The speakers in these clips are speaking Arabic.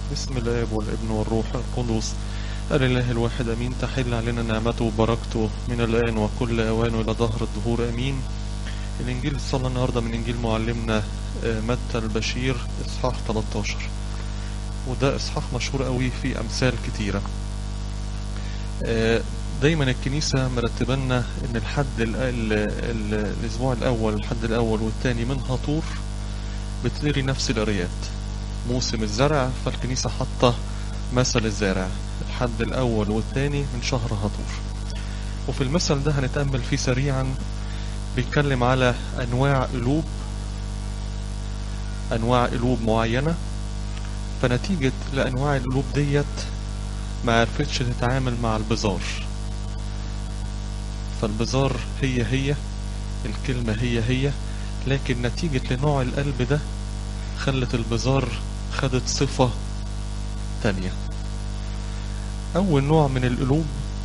بسم الآب والابن والروح القدس الإله الواحد أمين. تحل علينا نعمته وبركته من الآن وكل أوان إلى دهر الدهور أمين. الإنجيل الصلاة النهاردة من إنجيل معلمنا متى البشير إصحاح 13، وده إصحاح مشهور قوي في أمثال كتيرة. دايما الكنيسة مرتبنا إن الأسبوع الأول، الحد الأول والتاني من هطور بتقري نفس القرايات. موسم الزرع، فالكنيسة حاطة مثل الزارع الحد الأول والتاني من شهر هطور. وفي المثل ده هنتأمل فيه سريعا. بيتكلم على أنواع قلوب معينة، فنتيجة لأنواع القلوب ديت ما عرفتش تتعامل مع البذار. فالبذار هي الكلمة هي، لكن نتيجة لنوع القلب ده خلت البذار خدت صفة تانية. أول نوع من القلوب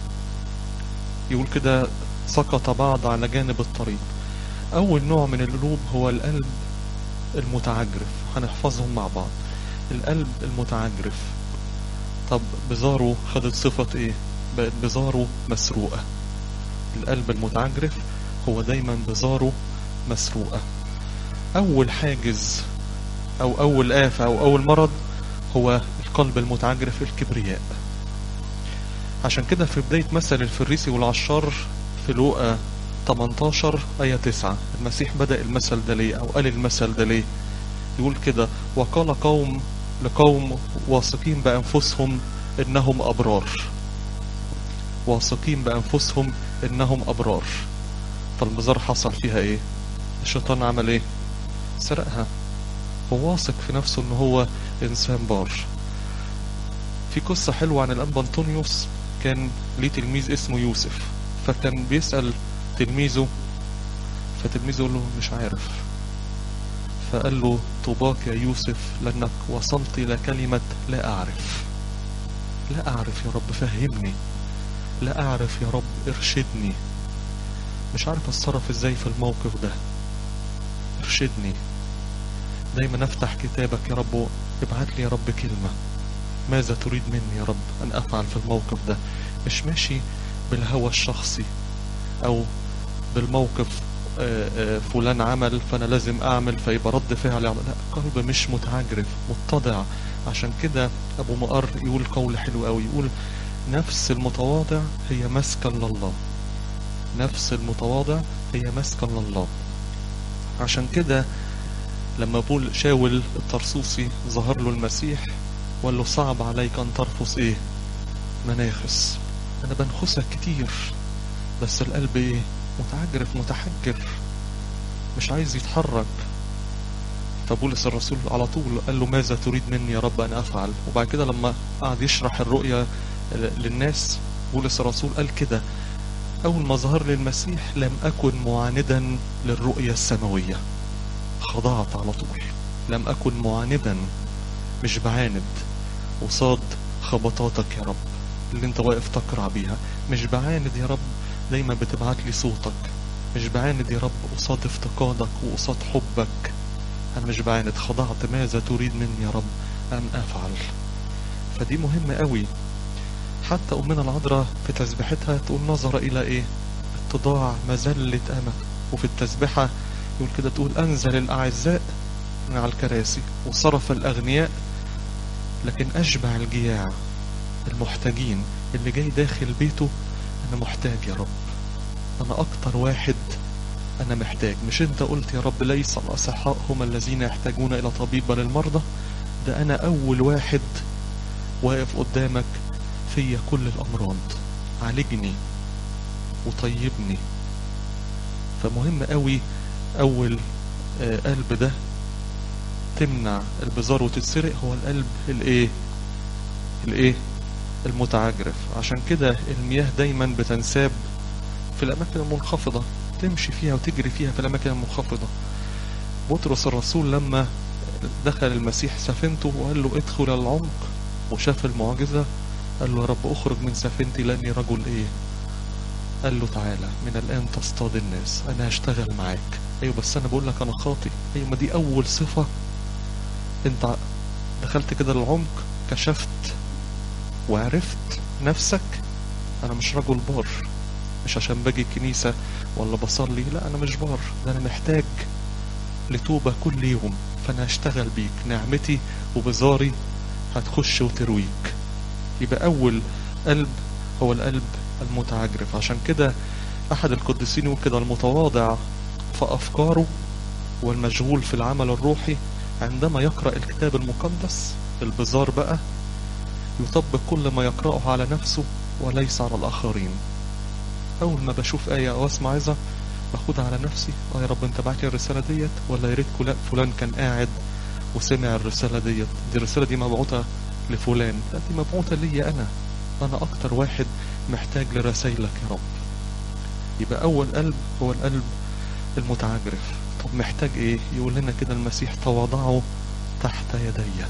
يقول كده سقط بعض على جانب الطريق. أول نوع من القلوب هو القلب المتعجرف، هنحفظهم مع بعض. القلب المتعجرف، طب بذاره خدت صفة ايه؟ بقت بذاره مسروقة. القلب المتعجرف هو دايما بذاره مسروقة. أول حاجز أو أول آفة أو أول مرض هو القلب المتعجرف، الكبرياء. عشان كده في بداية مثل الفريسي والعشار في لوقا 18 آية 9 المسيح بدأ المثل ده ليه أو قال المثل ده ليه؟ يقول كده: وقال قوم لقوم واثقين بأنفسهم إنهم أبرار. واثقين بأنفسهم إنهم أبرار. فالبذار حصل فيها إيه؟ الشيطان عمل إيه؟ سرقها. هو واثق في نفسه إن هو إنسان بار. في قصة حلوة عن الأنبا أنطونيوس. كان ليه تلميذ اسمه يوسف، فكان بيسأل تلميذه، فتلميذه يقول له مش عارف. فقال له: طوباك يا يوسف لأنك وصلت إلى كلمة لا أعرف. لا أعرف يا رب فهمني، لا أعرف يا رب ارشدني، مش عارف أتصرف إزاي في الموقف ده، ارشدني. دايما أفتح كتابك يا رب، ابعت لي يا رب كلمة، ماذا تريد مني يا رب أن أفعل في الموقف ده. مش ماشي بالهوى الشخصي أو بالموقف فلان عمل فأنا لازم أعمل فيبقى رد فعلي. لا، قلب مش متعجرف، متضع. عشان كده أبو مقر يقول قول حلو قوي، يقول: نفس المتواضع هي مسكن لله. نفس المتواضع هي مسكن لله. عشان كده لما بقول شاول الطرسوسي ظهر له المسيح وقال له: صعب عليك أن ترفض إيه؟ مناخس. أنا بنخسك كتير، بس القلب إيه؟ متعجرف متحجر، مش عايز يتحرك. فبولس الرسول على طول قال له: ماذا تريد مني يا رب أن أفعل؟ وبعد كده لما قعد يشرح الرؤية للناس، بولس الرسول قال كده: أول ما ظهر لي المسيح لم أكن معاندا للرؤية السماوية، خضعت على طول. لم أكن معاندا، مش بعاند وصاد خبطاتك يا رب اللي انت واقف تقرع بيها. مش بعاند يا رب، دايما بتبعت لي صوتك. مش بعاند يا رب قصاد افتقادك وقصاد حبك. انا مش بعاند، خضعت. ماذا تريد مني يا رب ان افعل؟ فدي مهمة قوي. حتى أمنا العذراء في تسبيحتها تقول: نظر إلى إيه؟ اتضاع مذلة أمل. وفي التسبيحة يقول كده، تقول: أنزل الأعزاء من على الكراسي وصرف الأغنياء، لكن أشبع الجياع المحتاجين. اللي جاي داخل بيته أنا محتاج يا رب، أنا أكتر واحد أنا محتاج. مش أنت قلت يا رب ليس الأصحاء هم الذين يحتاجون إلى طبيب بل المرضى؟ ده أنا أول واحد واقف قدامك فيا كل الأمراض، عالجني وطيبني. فمهم قوي أول قلب ده تمنع البذار وتتسرق هو القلب الايه المتعجرف. عشان كده المياه دايما بتنساب في الأماكن المنخفضة، تمشي فيها وتجري فيها في الأماكن المنخفضة. بطرس الرسول لما دخل المسيح سفينته وقال له: ادخل العمق، وشاف المعجزة، قال له: يا رب اخرج من سفينتي لأني رجل ايه؟ قال له: تعالى من الآن تصطاد الناس، أنا هشتغل معاك. أيوة بس أنا بقول لك أنا خاطي. أيوة، ما دي أول صفة. أنت دخلت كده للعمق، كشفت وعرفت نفسك، انا مش رجل بار، مش عشان باجي الكنيسة ولا بصلي، لا انا مش بار، ده انا محتاج لتوبة كل يوم، فانا هشتغل بيك، نعمتي وبزاري هتخش وترويك. يبقى اول قلب هو القلب المتعجرف. عشان كده احد القديسين يقول كده: المتواضع في افكاره والمشغول في العمل الروحي عندما يقرأ الكتاب المقدس، البزار بقى، يطبق كل ما يقرأه على نفسه وليس على الآخرين. أول ما بشوف آية أو أسمع عظة باخدها على نفسي، يا رب أنت بعت لي الرسالة ديت، ولا يا ريت فلان كان قاعد وسمع الرسالة ديت، دي الرسالة دي مبعوثة لفلان، لا دي مبعوثة لي أنا أكتر واحد محتاج لرسائلك يا رب. يبقى أول قلب هو القلب المتعجرف. طب محتاج إيه؟ يقول لنا كده المسيح: تواضعوا تحت يدي.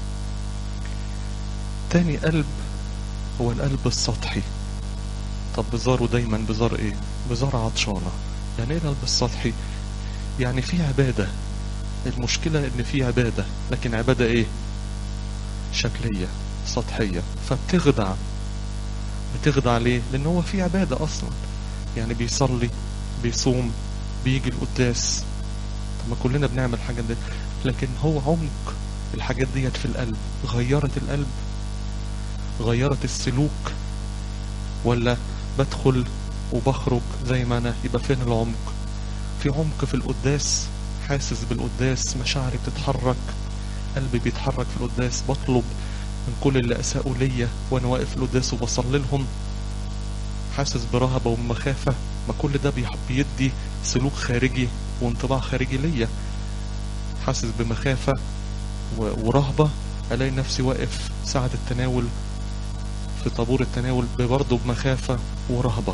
تاني قلب هو القلب السطحي. طب بزاره دايما بزار ايه؟ بزار عطشانة. يعني ايه القلب السطحي؟ يعني في عبادة، المشكلة ان في عبادة، لكن عبادة ايه؟ شكلية سطحية، فبتخدع. بتخدع ليه؟ لان هو في عبادة اصلا، يعني بيصلي بيصوم بيجي القداس، طب ما كلنا بنعمل حاجة دي، لكن هو عمق الحاجات ديت في القلب غيرت القلب، غيرت السلوك، ولا بدخل وبخرج زي ما انا؟ يبقى فين العمق؟ في عمق في القداس، حاسس بالقداس، مشاعري بتتحرك، قلبي بيتحرك في القداس، بطلب من كل اللي اساءوا ليا وانا واقف في القداس وبصلي لهم، حاسس برهبة ومخافة. ما كل ده بيدي سلوك خارجي وانطباع خارجي ليا، حاسس بمخافة ورهبة، الاقي نفسي واقف ساعة التناول في طابور التناول برضه بمخافة ورهبة.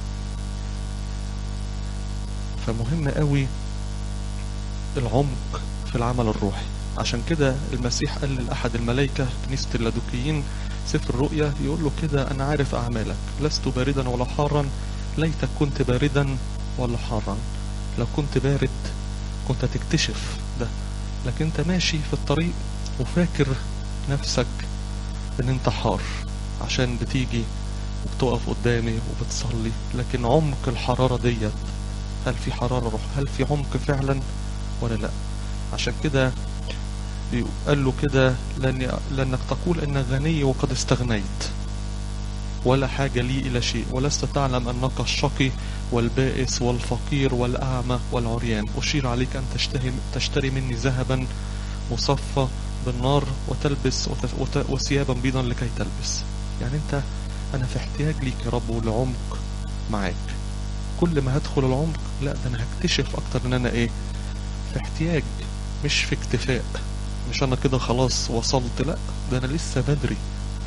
فمهم قوي العمق في العمل الروحي. عشان كده المسيح قال لأحد الملائكة كنيسة اللادوكيين سفر الرؤيا، يقول له كده: أنا عارف أعمالك، لست باردا ولا حارا، ليتك كنت باردا ولا حارا. لو كنت بارد كنت هتكتشف ده، لكن انت ماشي في الطريق وفاكر نفسك ان انت حار عشان بتيجي وبتقف قدامي وبتصلي، لكن عمق الحرارة ديت، هل في حرارة روح؟ هل في عمق فعلا ولا لا؟ عشان كده قال له كده: لأنك تقول إنك غني وقد استغنيت، ولا حاجة لي إلى شيء، ولست تعلم أنك الشقي والبائس والفقير والأعمى والعريان. أشير عليك أن تشتري مني ذهبا مصفى بالنار وتلبس وثيابا بيضا لكي تلبس. يعني أنا في احتياج ليك يا رب ولعمق معاك. كل ما هدخل العمق، لا ده أنا هكتشف أكتر إن أنا إيه؟ في احتياج، مش في اكتفاء، مش أنا كده خلاص وصلت، لا ده أنا لسه بدري.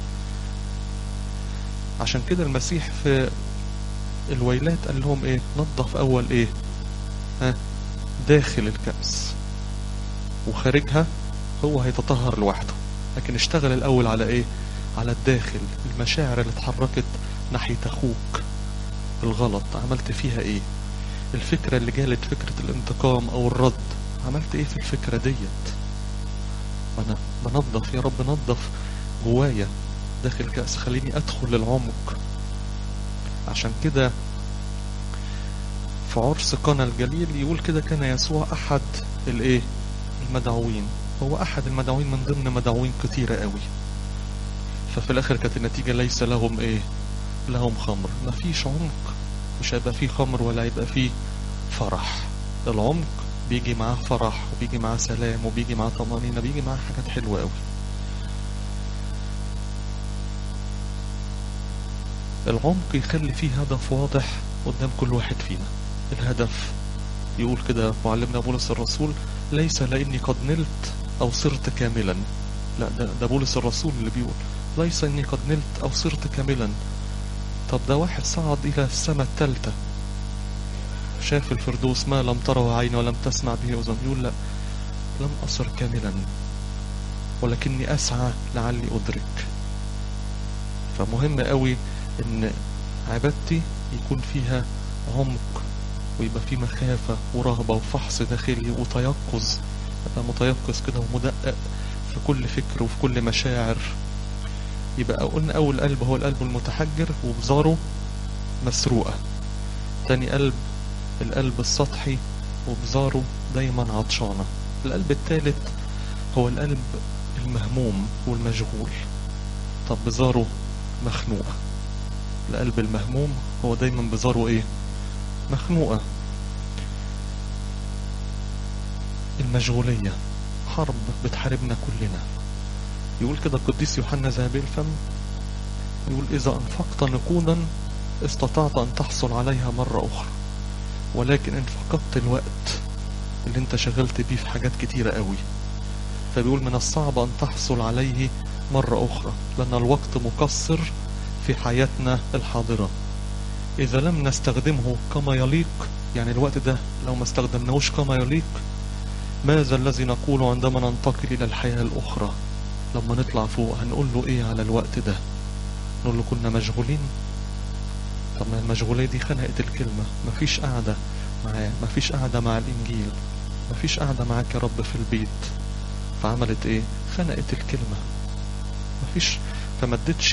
عشان كده المسيح في الويلات قال لهم ايه؟ نظف اول ايه؟ داخل الكأس، وخارجها هو هيتطهر لوحده، لكن اشتغل الاول على ايه؟ على الداخل. المشاعر اللي اتحركت ناحية اخوك الغلط عملت فيها ايه؟ الفكرة اللي جالت فكرة الانتقام او الرد، عملت ايه في الفكرة ديت؟ انا بنظف يا رب، نظف جوايا داخل الكأس، خليني ادخل للعمق. عشان كده في عرس قانا الجليل يقول كده: كان يسوع احد الايه؟ المدعوين. هو احد المدعوين من ضمن مدعوين كتيرة قوي. ففي الاخر كانت النتيجة ليس لهم ايه؟ لهم خمر. مفيش عمق، مش هيبقى فيه خمر ولا هيبقى فيه فرح. العمق بيجي معاه فرح، وبيجي معاه سلام، وبيجي معاه طمأنينة، بيجي معاه حاجات حلوة قوي. العمق يخلي فيه هدف واضح قدام كل واحد فينا. الهدف يقول كده معلمنا بولس الرسول: ليس لاني قد نلت او صرت كاملا، لا ده بولس الرسول اللي بيقول ليس اني قد نلت او صرت كاملا. طب ده واحد صعد الى السماء الثالثة، شاف الفردوس ما لم تره عين ولم تسمع به اذن، يقول لا، لم اصر كاملا ولكني اسعى لعلي ادرك. فمهم قوي ان عبادتي يكون فيها عمق، ويبقى فيه مخافة ورهبة وفحص داخلي وتيقظ، ابقى متيقظ كده ومدقق في كل فكر وفي كل مشاعر يبقى قلنا أول قلب هو القلب المتحجر وبزاره مسروقة. تاني قلب القلب السطحي وبزاره دايما عطشانة. القلب الثالث هو القلب المهموم والمشغول، طب بزاره مخنوقة. القلب المهموم هو دايما بزاره ايه؟ مخنوقة. المشغولية حرب بتحاربنا كلنا. يقول كده القديس يوحنا ذهبي الفم، يقول إذا أنفقت نقودا استطعت أن تحصل عليها مرة أخرى، ولكن إن فقدت الوقت اللي انت شغلت بيه في حاجات كتيرة قوي، فبيقول من الصعب أن تحصل عليه مرة أخرى، لأن الوقت مقصر في حياتنا الحاضرة. إذا لم نستخدمه كما يليق، يعني الوقت ده لو ما استخدمناهوش كما يليق، ماذا الذي نقول عندما ننتقل إلى الحياة الأخرى؟ لما نطلع فوق هنقول له إيه على الوقت ده؟ نقول له كنا مشغولين. طب ما المشغولية دي خنقت الكلمة. مفيش قاعدة معاه، مفيش قاعدة مع الإنجيل، مفيش قاعدة معاك يا رب في البيت، فعملت إيه؟ خنقت الكلمة. مفيش، فمدتش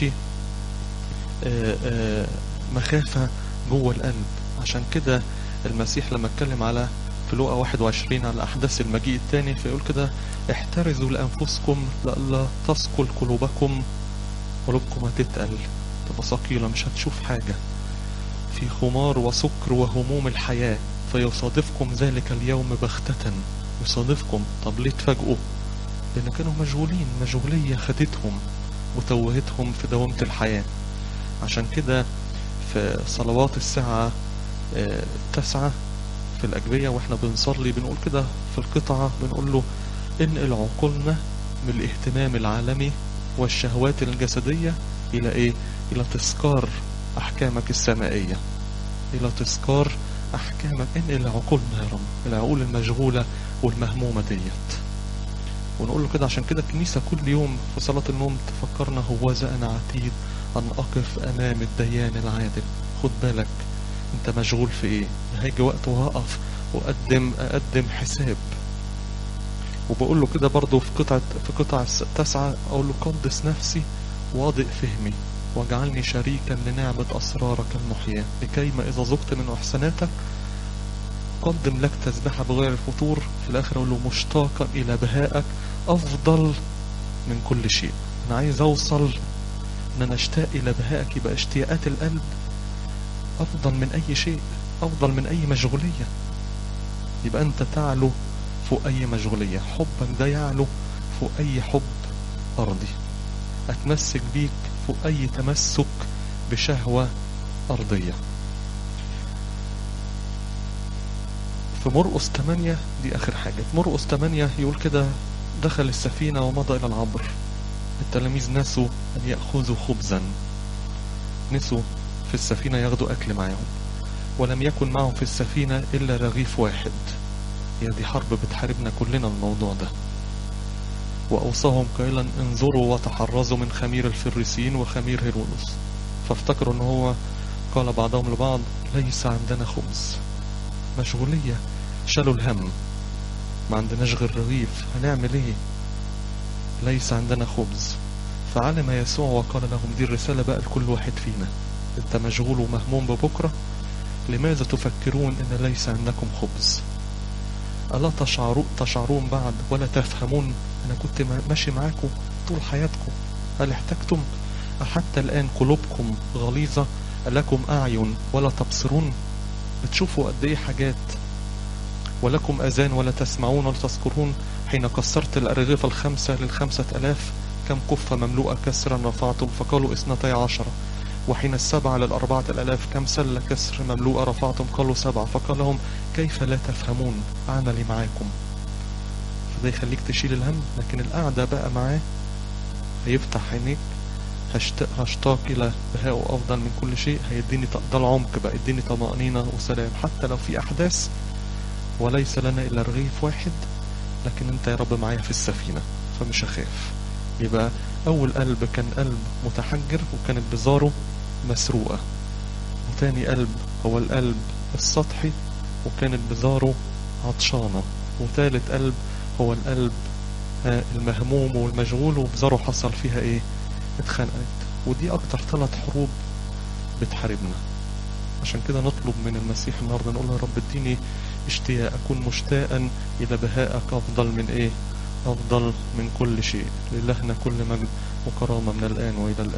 مخافة جوه القلب. عشان كده المسيح لما اتكلم على في لوقا 21 على أحداث المجيء الثاني، فيقول كده احترزوا لأنفسكم لئلا تثقل قلوبكم هتتقل، تبقى ثقيلة مش هتشوف حاجة، في خمار وسكر وهموم الحياة فيصادفكم ذلك اليوم بغتة. يصادفكم. طب ليه تفاجئوا؟ لأن كانوا مشغولين، مشغولية خدتهم وتوهتهم في دوامة الحياة. عشان كده في صلوات الساعة 9 في الأجبية واحنا بنصلي بنقول كده في القطعة، بنقول له انقل عقولنا من الاهتمام العالمي والشهوات الجسدية إلى إيه؟ إلى تذكار أحكامك السمائية، إلى تذكار أحكامك. انقل عقولنا يا رب، العقول المشغولة والمهمومة ديت. ونقول له كده. عشان كده الكنيسة كل يوم في صلاة النوم تفكرنا هوذا أنا عتيد أن أقف أمام الديان العادل. خد بالك أنت مشغول في إيه؟ هيجي وقت وهقف وأقدم حساب. وبقول له كده برضو في قطع 9 أقول له قدس نفسي واضئ فهمي واجعلني شريكا لنعمة أسرارك المحياة، لكيما إذا ذقت من إحساناتك قدم لك تسبحة بغير الفتور. في الآخر أقول له مشتاقا إلى بهائك أفضل من كل شيء. أنا عايز أوصل أن أنا أشتاق إلى بهائك، يبقى اشتياقات القلب أفضل من أي شيء، أفضل من أي مشغولية. يبقى أنت تعلو فوق أي مشغولية، حبك ده يعلو فوق أي حب أرضي، أتمسك بيك فوق أي تمسك بشهوة أرضية. في مرقس 8 دي آخر حاجة. في مرقس 8 يقول كده دخل السفينة ومضى إلى العبر، التلاميذ نسوا أن يأخذوا خبزا، نسوا في السفينة ياخدوا أكل معهم، ولم يكن معهم في السفينة إلا رغيف واحد. هي دي حرب بتحاربنا كلنا الموضوع ده. وأوصاهم قائلا انظروا وتحرزوا من خمير الفريسيين وخمير هيرودس. فافتكروا ان هو قال بعضهم لبعض ليس عندنا خبز. مشغولية، شالوا الهم، ما عندناش غير رغيف، هنعمل ايه؟ ليس عندنا خبز. فعلم يسوع وقال لهم، دي الرسالة بقى لكل واحد فينا، انت مشغول ومهموم ببكرة، لماذا تفكرون ان ليس عندكم خبز؟ ألا تشعرون بعد ولا تفهمون؟ أنا كنت ماشي معاكم طول حياتكم، هل احتجتم؟ حتى الآن قلوبكم غليظة، لكم أعين ولا تبصرون؟ بتشوفوا قد إيه حاجات، ولكم أذان ولا تسمعون ولا تذكرون؟ حين كسرت الأرغفة 5 ل5,000 كم كفة مملوءة كسرا رفعتم؟ فقالوا 12. وحين 7 ل4,000 كم سلة كسر مملوءة رفعتم؟ قالوا 7. فقال لهم كيف لا تفهمون عملي معاكم؟ فده يخليك تشيل الهم، لكن القعدة بقى معاه هيفتح عينيك، هشتاق إلى بهائه أفضل من كل شيء، هيديني ده العمق بقى، يديني طمأنينة وسلام حتى لو في أحداث، وليس لنا إلا رغيف واحد، لكن أنت يا رب معايا في السفينة فمش هخاف. يبقى أول قلب كان قلب متحجر وكانت بزاره مسروقة، وتاني قلب هو القلب السطحي وكانت بزاره عطشانة، وثالث قلب هو القلب المهموم والمشغول وبزاره حصل فيها ايه؟ اتخنقت. ودي اكتر 3 حروب بتحاربنا. عشان كده نطلب من المسيح النهارده، نقول له يا رب اديني اشتياق، اكون مشتاقا الى بهائك افضل من ايه؟ افضل من كل شيء. لإلهنا كل مجد وكرامة من الان والى الابد.